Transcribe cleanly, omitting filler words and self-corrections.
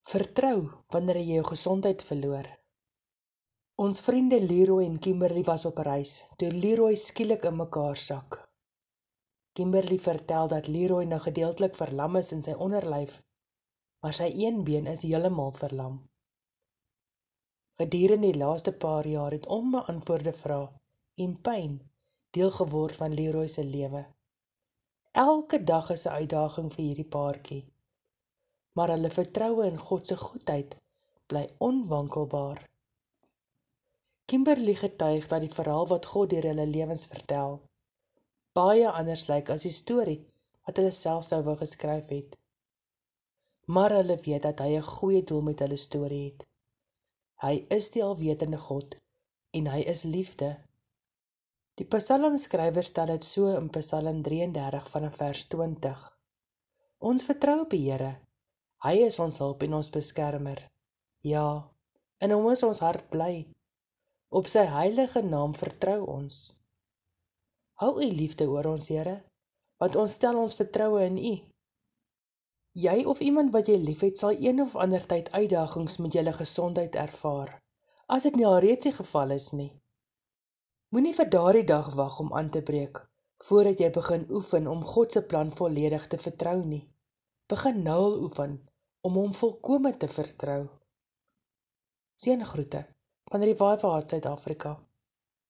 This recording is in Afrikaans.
Vertrou wanneer jy jou gesondheid verloor. Ons vriende Leroy en Kimberly was op reis, toe Leroy skielik in mekaar sak. Kimberly vertel dat Leroy nou gedeeltelik verlam is in sy onderlyf, maar sy een been is heeltemal verlam. Gedurende die laaste paar jaar het onbeantwoorde vrae en pyn deel geword van Leroy se lewe. Elke dag is 'n uitdaging vir hierdie paartjie, maar hulle vertroue in God se goedheid bly onwankelbaar. Kimberly getuig dat die verhaal wat God deur hulle lewens vertel, baie anders lyk as die storie wat hulle self sou wou geskryf het. Maar hulle weet dat hy 'n goeie doel met hulle storie het. Hy is die alwetende God en hy is liefde. Die psalmskrywer stel dit so in Psalm 33 vanaf vers 20. Ons vertrou op die Here. Hy is ons hulp en ons beskermer. Ja, in hom is ons hart bly. Op sy heilige naam vertrou ons. Hou u liefde oor ons, Here, want ons stel ons vertroue in u. Jy of iemand wat jy liefhet sal een of ander tyd uitdagings met julle gesondheid ervaar, as dit nie alreeds die geval is nie. Moenie vir daardie dag wag om aan te breek, voordat jy begin oefen om God se plan volledig te vertrou nie. Begin nou al oefen om hom volkome te vertrou. Seëngroete van Revival Heart Suid-Afrika.